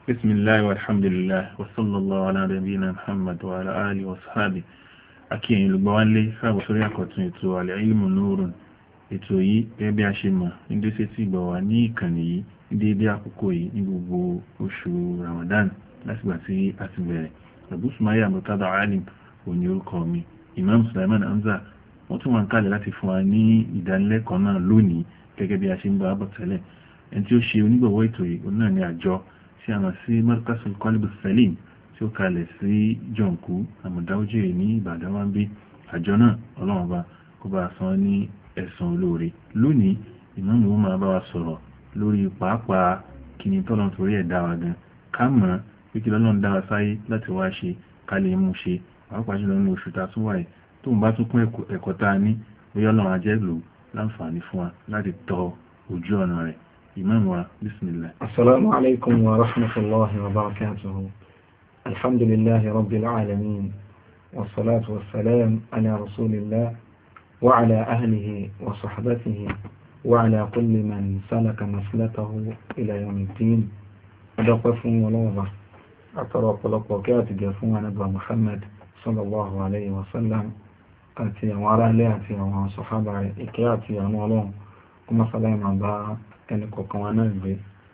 بسم الله والحمد لله وصلى الله على نبينا محمد وعلى آله وصحبه akíyàn olùgbọ́wá lé káàbọ̀ sórí àkọ́tún ètò Al-Ilmu Nurun. Ètò yìí gẹ́gẹ́ bí a ṣe mọ̀ ní déṣe tí gbọ̀ wá ní ìkànnì yìí ní déédé àkókò yìí ní gbogbo oṣù Ramadan látìgbà tí a ti bẹ̀rẹ̀. Abu Sumayya Murtada Alim òní orúkọ mi. Imam Sulaiman Hamza wọ́n tún wà ń kalẹ̀ láti fún wa ní ìdánilẹ́kọ̀ọ́ náà lónìí gẹ́gẹ́ bí a ṣe ń bá bọ̀ tẹ́lẹ̀. Ẹni tí ó ṣe onígbọ̀wọ́ ètò yìí òun náà ni àjọ tí a mọ̀ sí Markazul Qalb Salim tí ó kalẹ̀ sí jọǹkú àmọ̀dáwójì ní Ìbàdàn wá ń bí. Àjọ náà Ọlọ́run bá kó bá san ní ẹ̀san olóore. Lónìí ìmáàmù ó máa bá wa sọ̀rọ̀ lórí pàápàá kíni tọ́lọ́run torí ẹ̀ dá wa gan, ká mọ̀ pé kí lọ́lọ́run dá wa sáyé láti wá ṣe ká lè mú ṣe pàápàá jùlọ ní oṣù tá a tún wáyé tó ń bá tún kún ẹ̀kọ́ tá a ní bóyá Ọlọ́run ajẹ́ lò láǹfààní fún wa láti tọ ojú ọ̀nà rẹ̀. Ìmáàmù wa bismillah. Assalamu alaikum wa rahmatullahi wa barakatuhu. الحمد لله رب العالمين والصلاة والسلام على رسول الله وعلى أهله وصحبته وعلى كل من سلك مسلكه إلى يوم الدين. أدقفون ولوضع أترى لقوكات جافون نبوة محمد صلى الله عليه وسلم أتي وعلى لأتي وصحابة إكياتي ونولون كما سلام أبا أنكو كوانا بي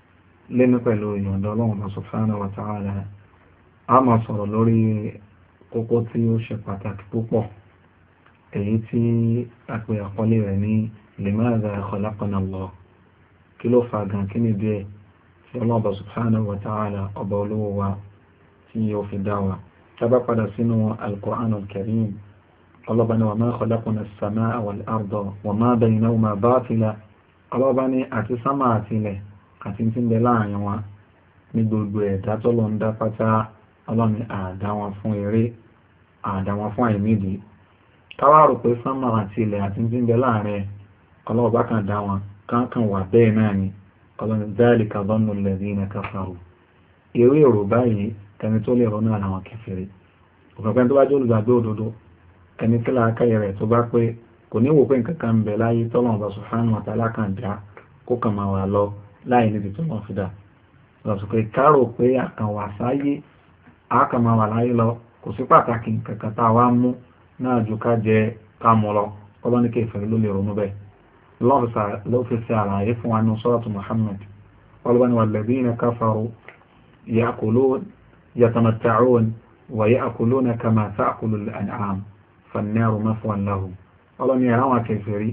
لنقلوا يوندولون سبحانه وتعالى. A máa sọ̀rọ̀ lórí kókó tí ó ṣe pàtàkì púpọ̀, èyí tí a pè àkọlé rẹ̀ ní limadha khalaqana Allah. Kí ló fa gan, kí ni díẹ̀ tí Allah subhanahu wa ta'ala ọba olówó wa tí yóò fi dá wa. Tábà padà sínú al-Qur'an al-Karim, Allah bá ní wa ma khalaqna as-samaa wal-arda wa ma baynahuma batila. Allah bá ní àti sámà àti ilẹ̀ àti tí ń bẹ láàrin wa ní gbogbo ẹ̀dá tọ́lọ́ ń dá pátá ọlọ́ni àdá wọn fún eré, àdá wọn fún àìmídì. Káwá rò pé sánmà àti ilẹ̀ àti tí ń bẹ láàrin ọlọ́wọ́ bá kàn dá wọn káàkàn wà bẹ́ẹ̀ náà ni ọlọ́ni dhalika dhannu alladhina kafaru. Eré èrò báyìí ẹni tó lè ronú àwọn kèfèrí. Òfẹ́fẹ́ tó bá jẹ́ olùgbàgbé òdodo, ẹni tí làákàyè rẹ̀ tó bá pé kò ní wò pé nǹkan kan ń bẹ láyé tọ́lọ́run bá subhanahu wa ta'ala kan dá kó kàn máa wà lọ láì níbi tó lọ́ fi dá. Lọ́sùkè kárò pé àkànwà sáyé àkàmà wà láyé lọ kò sí pàtàkì kankan tá a wá mú náà ju ká jẹ ká mú lọ ọlọ́ ní kéfèrè ló lè ronú bẹ́ẹ̀. ló fi ṣe àlàyé fún wa ní suratu Muhammad ọlọ́bá ni walladhina kafaru yatamatta'un wa ya'kuluna kama ta'kulu al-an'am fan-naru mathwan lahum. ọlọ́ ni àwọn kéfèrè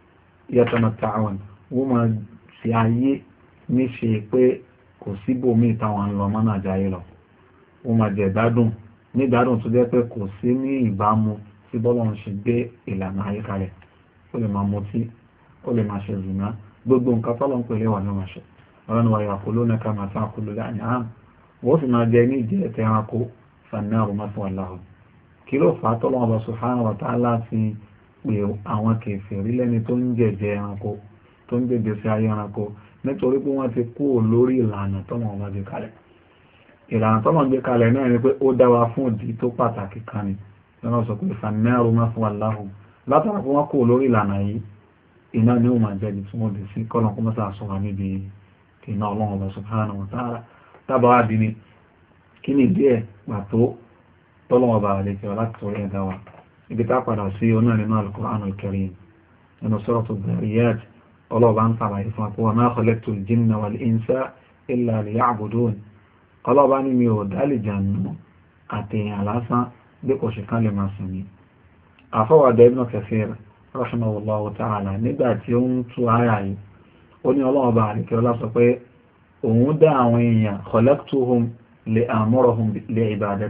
yatamatta'un wọ́n máa ṣe ayé ní ṣe pé kò síbòmí táwọn ń lọ mọ́nà jáyé lọ. Wọ́n máa jẹ ìgbádùn ní ìgbádùn tó jẹ́ pé kò sí ní ìbámu tí bọ́lọ́run ṣe gbé ìlànà ayé kalẹ̀. Ó lè máa mutí, ó lè máa ṣe zìnà, gbogbo nǹkan tọ́lọ́run pèlè wà ní wọ́n ṣe. Ọ̀rọ̀ ni wa ya'kuluna kama ta'kulu al-an'am. Wọ́n sì máa jẹ ní ìjẹ́ ẹ̀tẹ̀ ẹranko fan-naru mathwan lahum. Kí ló fà á tọ́lọ́run subhanahu wa ta'ala fi pè àwọn kèfèrí lẹ́ni tó ń jẹ̀jẹ̀ ẹranko, tó ń jẹ̀jẹ̀ sí ayé ẹranko, nítorí pé wọ́n ti kú lórí ìlànà tọ́lọ́run bá gbé kalẹ̀. Ìlànà tọ́lọ̀ gbé kalẹ̀ náà ni pé ó dá wa fún ìdí tó pàtàkì kan ni lọ́nà sọ pé fan-naru mathwan lahum. Látara fún wọn kò lórí ìlànà yìí, iná ni ó máa jẹ́bi tí wọ́n dì sí kọ́lọ̀ kó mọ́sá sọ wà níbi iná Ọlọ́run subhanahu wa ta'ala. Tábà wá bí ni kí ni díẹ̀ pàtó tọ́lọ̀ bá lè kẹ́ láti torí ẹ̀dá wa. Ibi tá padà sí oná nínú al-Qur'an al-Karim nínú suratu Dhariyat, ọlọ́ọ̀bá ń sàlàyé fún wa ma khalaqtul jinna wal insa illa liya'budun. Ọlọ́ba ní mi ò dálè jànú àtẹ̀yàn lásán bí kò ṣe kán lè máa sìn mí. Àfọwàdà Ibn Kathir rahimahullahu ta'ala nígbà tí ó ń tú àyà yìí, ó ní ọlọ́ọ̀bá àríkẹ́ ọlá sọ pé òun dá àwọn èèyàn khalaqtuhum li amurahum bi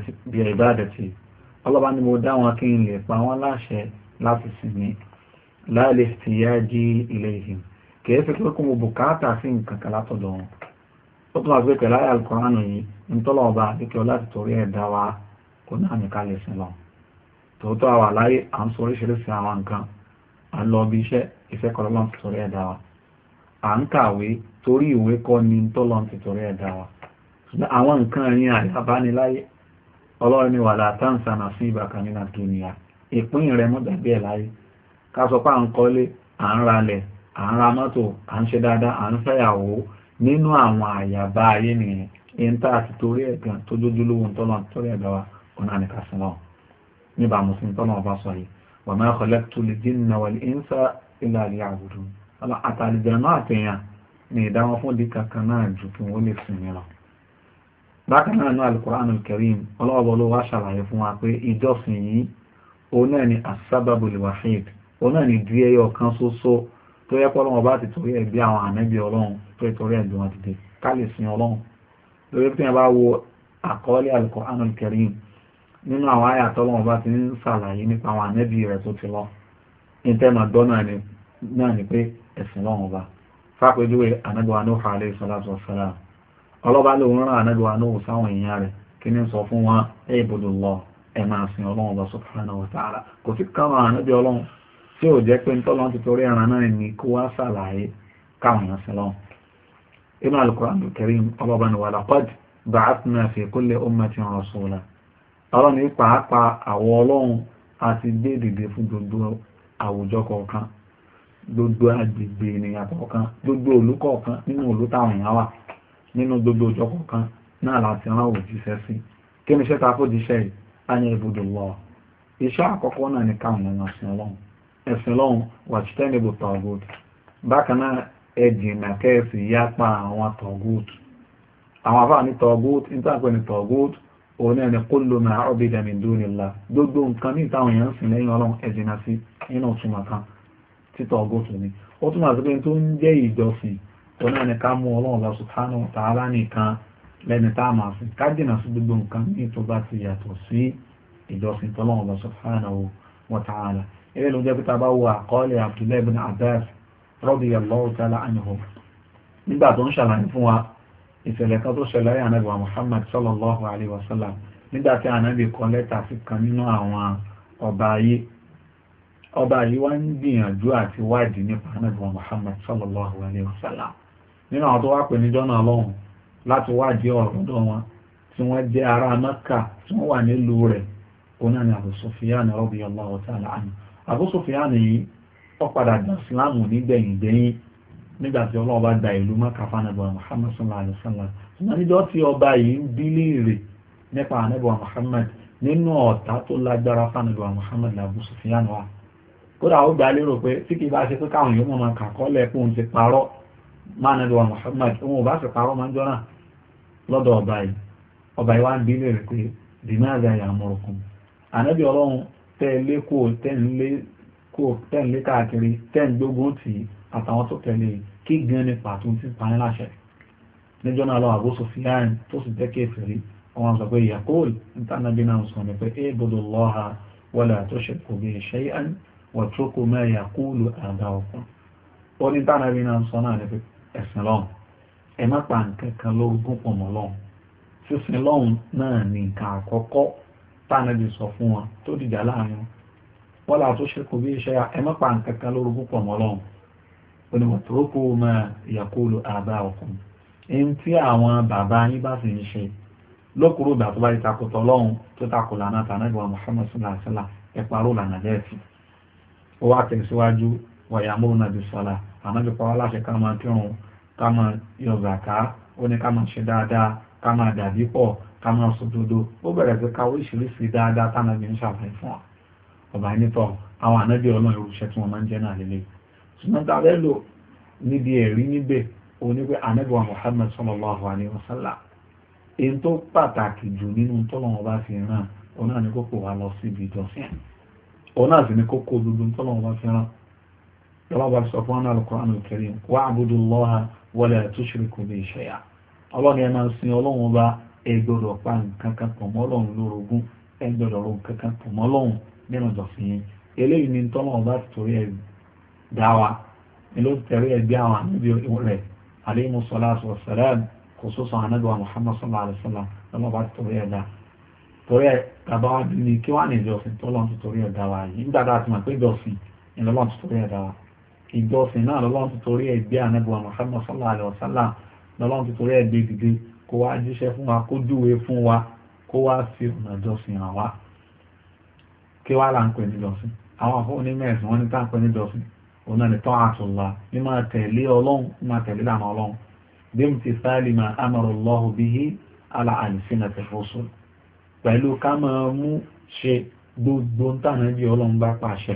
ibadati. Ọlọ́ba ní mo dá wọn kí n lè pa wọ́n láṣẹ láti sìn mí la li ihtiyaji ilayhim, kìí fi pé kó mo bùkátà sí nǹkan kan látọ̀dọ̀ wọn. Ó tún wà pé pẹ̀lú àyà Al-Qur'an yìí ń tọ́lọ̀ ọba àdíkẹ́ láti torí ẹ̀dá wa kò náà ní ká lè sin lọ. Tòótọ́ àwà láyé à ń sọ oríṣiríṣi àwọn nǹkan, à ń lọ bí iṣẹ́ kọ́ lọ́n ti torí ẹ̀dá wa. À ń kàwé torí ìwé kọ́ ni tọ́lọ̀ ti torí ẹ̀dá wa. Ṣùgbọ́n àwọn nǹkan ẹ̀yìn àyàbániláyé Ọlọ́run ni wala tansa nasibaka mina dunya. Ìpín rẹ̀ mọ́ dàbí ẹ̀ láyé. Ká sọ pé à ń kọ́lé, à ń ralẹ̀, à ń ra mọ́tò, à ń ṣe dáadáa, à ń fẹ́yàwó, nínú àwọn àyàbá ayé nìyẹn. èyí tá àti torí ẹ̀gàn tó jójú lówó ń tọ́lọ́ torí ẹ̀gà wa ọ̀nà àníkà sí náà níbà mùsùlùmí tọ́lọ́ ọba sọ yìí wa ma khalaqtul jinna wal insa illa liya'budun àtàlìjẹ̀ náà àtẹ̀yàn ní ìdáwọn fún di kankan náà jù kí wọ́n lè sìn ní lọ. bákan náà ní al-Qur'an al-Karim ọlọ́wọ́ ló wá ṣàlàyé fún wa pé ìjọsìn yìí òun náà ni as-sababul wahid òun náà ni di ẹyọ kan ṣoṣo tó yẹ pé ọlọ́wọ́ bá ti torí ẹ̀ bí àwọn ànábì ọlọ́run tó yẹ torí ẹ̀ bí wọn ti dé ká lè sin ọlọ́run lórí pé bá wo àkọọ́lẹ̀ al-Qur'an al-Karim nínú àwọn àyà tọ́lọ́wọ́ bá ti ń ṣàlàyé nípa àwọn ànábì rẹ̀ tó ti lọ ìtẹ́mọ̀dọ́ náà ni pé ẹ̀sìn lọ́wọ́ bá fápẹ́júwé ànábìwa Nuh alayhi salatu wassalam ọlọ́ba ló ń rán ànábìwa Nuh sáwọn èèyàn rẹ̀ kí ní sọ fún wọn ibudullah ẹ máa sin ọlọ́run ọba subhanahu wa ta'ala kò sí káwọn ànábì ọlọ́run tí ò jẹ́ pé ntọ́lọ́run ti torí ẹran náà ní kó wá ṣàlàyé káwọn èèyàn sí lọ́wọ́ inú al-Qur'an al-Karim ọlọ́ba ni wa laqad ba'athna fi kulli ummatin rasula ọlọ́run ní pàápàá àwọn ọlọ́run àti gbé dìde fún gbogbo àwùjọ kọ̀ọ̀kan gbogbo agbègbè ènìyàn kọ̀ọ̀kan gbogbo òlú kọ̀ọ̀kan nínú òlú táwọn èèyàn wà nínú gbogbo òjò kọ̀ọ̀kan náà láti rán òjíṣẹ́ sí kí ni iṣẹ́ ta fòjíṣẹ́ yìí á ní ibudullah iṣẹ́ àkọ́kọ́ náà ní káwọn èèyàn ẹ̀sìn ọlọ́run wajtanibu taghut bákan náà ẹ̀jìnà kẹ́ẹ̀sì yápa àwọn taghut àwọn afáà ní taghut nítorí ní taghut òun náà ní kullu ma ubida min dunillah gbogbo nǹkan ní ìtàwọn èèyàn sìn lẹ́yìn ọlọ́run ẹ̀jìnà sí nínú òtúmọ̀ kan títọ̀ ọgọ́tù ni ó túnmọ̀ sí pé tó ń jẹ́ ìjọsìn tó náà ní ká mú ọlọ́run lọ subhanahu wa ta'ala nìkan lẹ́ni tá a máa sìn ká jìnà sí gbogbo nǹkan ní tó bá ti yàtọ̀ sí ìjọsìn tọ́lọ́run lọ subhanahu wa ta'ala ilé ló jẹ́ pé tá a bá wo àkọọ́lẹ̀ Abdullahi ibn Abbas radiyallahu ta'ala anhu nígbà tó ń ṣàlàyé fún wa ìṣẹ̀lẹ̀ kan tó ṣẹlẹ̀ ayé ànábì wa Muhammad sallallahu alayhi wa sallam nígbà tí ànábì kọ lẹ́tà sí kan nínú àwọn ọba yìí wá ń gbìyànjú àti wádìí nípa ànábì wa Muhammad sallallahu alayhi wa sallam nínú àwọn tó wá pè níjọ́ náà lọ́hùn láti wádìí ọ̀rọ̀ lọ́dọ̀ wọn tí wọ́n jẹ́ ará Mẹ́kà tí wọ́n wà nílùú rẹ̀ òun náà ni Abu Sufyan radiyallahu ta'ala anhu Abu Sufyan yìí ó padà gba Ìsìlámù nígbẹ̀yìn nígbà tí Ọlọ́run bá gba ìlú Mẹ́kà fánàbí wa Muhammad sallallahu alayhi wa sallam ṣùgbọ́n níjọ́ tí ọba yìí ń bí léèrè nípa ànábì wa Muhammad nínú ọ̀tá tó lágbára fánàbí wa Muhammad Abu Sufyan wa kódà ó gbà lérò pé tí kì bá ṣe pé káwọn yóò máa kàkọ́lẹ̀ pé òun ti parọ́ máa nàbí wa Muhammad òun ò bá sì parọ́ máa ń jọ́nà lọ́dọ̀ ọba yìí wá ń bí lè rí pé dìmáàdà ya'murukum ànábì ọlọ́run tẹ́ǹlé káàkiri tẹ́ǹgbógún tì àtàwọn tó tẹ̀lé kí gan ní pàtó ti pa ní láṣẹ níjọ́ náà lọ Abu Sufyan tó sì jẹ́ kéfèrí wọn sọ pé yaqul ìtànàbí náà sọ ní pé ibudullaha wala tushriku bihi shay'an wàtúkù mẹ́rin àkúlù àdá ọkùn ó ní tánàbí náà sọ náà ní pé ẹ̀sìn lọ́hùn ẹ má pa nǹkan kan lórogún pọ̀ mọ́ lọ́hùn sísìn lọ́hùn náà ní nǹkan àkọ́kọ́ tánàbí sọ fún wọn tó dìjà láàrin wọn là tó ṣe kò bí iṣẹ́ ẹ má pa nǹkan kan lórogún pọ̀ mọ́ lọ́hùn ó ní wàtúkù mẹ́rin àkúlù àdá ọkùn èyí tí àwọn bàbá yín bá sì ń ṣe lókùrú ìgbà tó bá ti takòtò lọ́hùn tó takò lànà tánàbí wa Muhammad sallallahu alaihi wasallam ẹ parọ́ lànà lẹ́ẹ̀sì ó wá tẹ̀síwájú wàyàmúrúnà bí sọ́lá ànábì pa wá láṣẹ ká máa kírun ká máa yọ zàká ó ní ká máa ṣe dáadáa ká máa dàbí pọ̀ ká máa sòdodo ó bẹ̀rẹ̀ sí ká oríṣiríṣi dáadáa tánàbí ń ṣàlàyé fún wa ọba nítọ̀ àwọn ànábì ọlọ́run irúṣẹ́ tí wọ́n máa ń jẹ́ náà lélẹ̀ ṣùgbọ́n tá a fẹ́ lò níbi ẹ̀rí níbẹ̀ òun ní pé ànábì wa Muhammad sallallahu alayhi wa sallam èyí tó pàtàkì jù nínú tọ́lọ́wọ́n bá fi ràn òun náà ní kókò wá lọ síbi ìjọsìn òun náà sì ní kókó gbogbo tọ́lọ́wọ́n bá fi ràn lọ́wọ́ bá sọ fún ọ́nà al-Qur'an al-Karim wa'budullaha wala tushriku bihi shay'a ọlọ́ni ẹ máa sin ọlọ́run bá ẹ gbọ́dọ̀ pa nǹkan kan pọ̀ mọ́ Ọlọ́run lórogún ẹ gbọ́dọ̀ ro nǹkan kan pọ̀ mọ́ Ọlọ́run nínú ìjọsìn yẹn eléyìí ni tọ́lọ́run bá ti torí ẹ̀ dá wa ni ló tẹ̀rí ẹ̀ bí àwọn ànábì rẹ̀ alayhimu salatu wassalam khususan ànábì wa Muhammad sallallahu alaihi wasallam lọ́wọ́ bá ti torí ẹ̀ dá torí ẹ̀ bàbá wa bí ni kí wọ́n á ní ìjọsìn tọ́lọ́run ti torí ẹ̀ dá wa yìí nígbà tá a ti mọ̀ pé ìjọsìn ni lọ́lọ́run ti torí ẹ̀ dá wa ìjọsìn náà lọ́lọ́run ti torí ẹ̀ gbé ànábì wa Muhammad sallallahu alaihi wasallam lọ́lọ́run ti torí ẹ̀ gbé dìde kó wá jíṣẹ́ fún wa kó júwe fún wa kó wá fi ọ̀nà ìjọsìn hàn wá kí wá là ń pè ní ìjọsìn àwọn afọ́ onímẹ̀sìn wọ́n ní tá ń pè ní ìjọsìn òun náà ní ta'atullah ní máa tẹ̀lé ọlọ́run ní máa tẹ̀lé lànà ọlọ́run bimtithali ma amara Allahu bihi ala alsinati rusul pẹ̀lú ká máa mú ṣe gbogbo tánà bí ọlọ́run bá pàṣẹ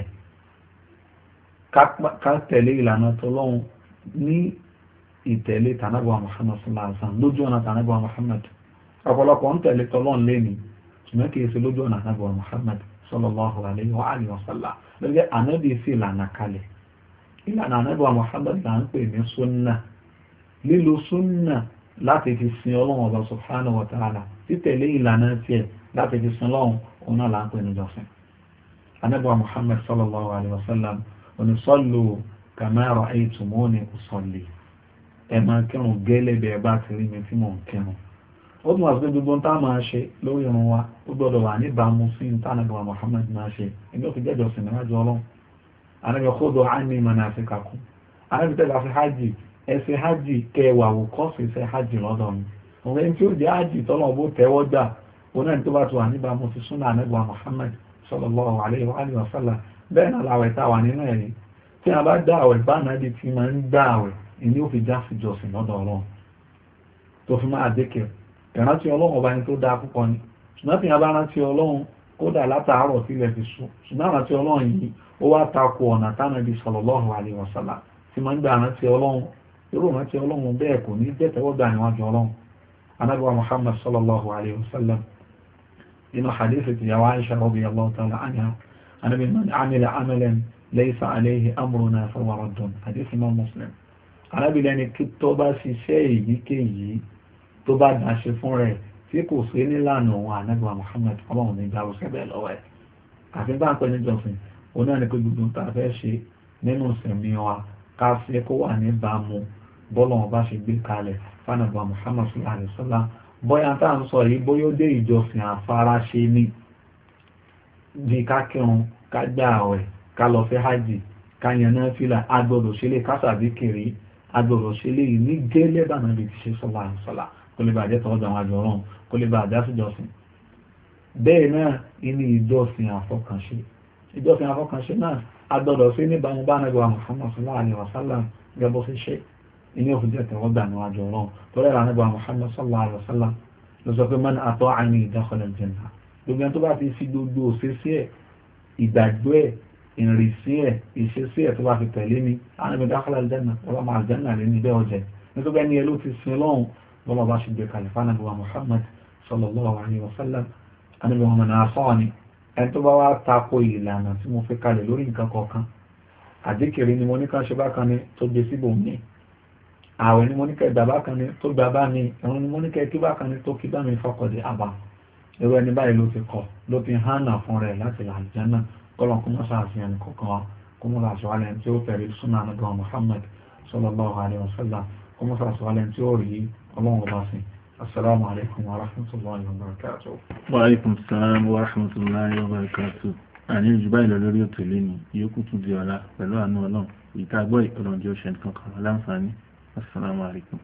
ká tẹ̀lé ìlànà tọlọ́run ní ìtẹ̀lé tànábà Muhammad sallallahu alaihi wasallam lójú ọ̀nà tànábà Muhammad ọ̀pọ̀lọpọ̀ ń tẹ̀lé tọlọ́run lẹ́ni ṣùgbọ́n kìí ṣe lójú ọ̀nà tànábà Muhammad sallallahu alaihi wa alihi wasallam lọ́jọ́ ànábì sí ìlànà kalẹ̀ ìlànà tànábà Muhammad là ń pè ní súnnà lílo súnnà láti fi sin ọlọ́run ọba subhanahu wa ta'ala títẹ̀lé ìlànà tiẹ̀ láti fi sin ọlọ́run òun náà là ń pè ní jọ́sìn tànábà Muhammad sallallahu alaihi wasallam oni sallu kama ra'aytumuni usalli ẹ máa kírun gẹ́lẹ́ bẹ́ẹ̀ bá ti rí mi tí mò ń kírun ó tún wà sí gbogbo tá a máa ṣe lórí irun wa ó gbọ́dọ̀ wà níbàámu sí tánàbà Muhammad máa ṣe ẹni ó fi jẹ́jọ́ sí níwájú ọlọ́run Ànábì khudhu anni manasikakum Ànábì tẹ́lá fi hajj ẹsẹ̀ hajj kẹwàá wò kọ́ sí ẹsẹ̀ hajj lọ́dọ̀ mi òun ẹni tí ó jẹ́ hajj tọ́lọ̀ bó tẹ́wọ́ gbà òun náà tó bá ti wà níbàámu sí súnà Ànábì Muhammad sallallahu alaihi wa sallam bẹ́ẹ̀ náà làwẹ̀ tá a wà nínú ẹ̀rí tí a bá dá àwẹ̀ bá náà di ti máa ń dá àwẹ̀ ìní ó fi já sí jọsìn lọ́dọ̀ ọlọ́run tó fi máa dékè ìrántí ọlọ́run ọba ẹni tó dáa púpọ̀ ni ṣùgbọ́n tí a bá rántí ọlọ́run kódà látàárọ̀ sílẹ̀ fi sùn ṣùgbọ́n rántí ọlọ́run yìí ó wá tako ọ̀nà tánàbí sallallahu alaihi wasallam tí máa ń gbà rántí ọlọ́run irú rántí ọlọ́run bẹ́ẹ̀ kò ní jẹ́ tẹ́wọ́gbà níwájú ọlọ́run Ànábì wa Muhammad sallallahu alaihi wasallam inú hadith ti yàwó Aisha radiyallahu ta'ala anha Ànábì man amila amalan laysa alayhi amruna fahuwa raddun hadith Imam Muslim Ànábì lẹ́ni kí tó bá ṣiṣẹ́ èyíkéyìí tó bá dáṣe fún rẹ̀ tí kò sí nílànà òun Ànábì wa Muhammad ọlọ́run ní ìdáwó sẹ́bẹ̀ lọ́wọ́ ẹ̀ àfi bá ń pẹ́ níjọsìn òun náà ni pé gbogbo tá a fẹ́ ṣe nínú ìsẹ̀mí wa ká ṣe kó wà níbàámu bọ́lọ̀ wọn bá ṣe gbé kalẹ̀ fánàbà Muhammad sallallahu alaihi wasallam bóyá tá à ń sọ yìí bóyá ó dé ìjọsìn àfaraṣe ní bí ká kírun ká gbà àwẹ̀ ká lọ fẹ́ hajj ká yan náfílà agbọ́dọ̀ ṣe lè ká sàbíkiri agbọ́dọ̀ ṣe lè ní gẹ́lẹ́ bá náà lè ti ṣe sallallahu alaihi wasallam kó lè bàjẹ́ tọ́jú àwọn àjọ ọ̀run kó lè bàjẹ́ síjọsìn bẹ́ẹ̀ náà ní ìjọsìn àfọkànṣe náà agbọ́dọ̀ sí níbàámu bá nàbí wa Muhammad sallallahu alaihi wasallam gẹ́bọ́ sí ṣe inú òfin jẹ́ tẹ̀wọ́ gbà níwájú ọlọ́run torí ẹ̀rọ nàbí wa Muhammad sallallahu alaihi wasallam ló sọ pé man ata'ani dakhala al-jannah gbogbo ẹni tó bá ti fi gbogbo òṣèṣì ẹ̀ ìgbàgbọ́ ẹ̀ ìrìnsí ẹ̀ ìṣesí ẹ̀ tó bá fi tẹ̀lé mi ànábì dakhala al-jannah ọlọ́mọ àlùjánnà lè ní bẹ́ẹ̀ ọjẹ́ nítorí ẹni ẹ ló ti sin lọ́hùn lọ́mọ bá ṣe gbé kalẹ̀ fánàbí wa Muhammad sallallahu alaihi wasallam ànábì wa man asani ẹni tó bá wá tako ìlànà tí mo fi kalẹ̀ lórí nǹkan kọ̀ọ̀kan àdíkìrí ni mo ní ká ṣe bákan ní tó gbé síbò ní ààwẹ̀ ni mo ní ká ìgbà bákan ní tó gbà bá ní ìrun ni mo ní ká kí bákan ní tó kí bá mi fọkọ̀dé àbá irú ẹni báyìí ló ti kọ̀ ló ti hánà fún rẹ̀ láti àlùjánnà kọ́lọ̀ kó mọ́ sàfihàn kọ̀ọ̀kan wa kó mọ́ sàṣọwálẹ̀ tí ó tẹ̀lé súnà nígbà Muhammad sallallahu alaihi wasallam kó mọ́ sàṣọwálẹ̀ tí ó rí ọlọ́run bá sí. السلام عليكم ورحمة الله وبركاته. وعليكم السلام ورحمة الله وبركاته. àní ìjùbá ìlọ lórí òtò lé ní yókù tún di ọ̀la pẹ̀lú àánú ọlọ́run ìta gbọ́ ìpọ̀lọ̀njẹ́ òṣèǹkan kan láǹfààní. Assalamu alaikum.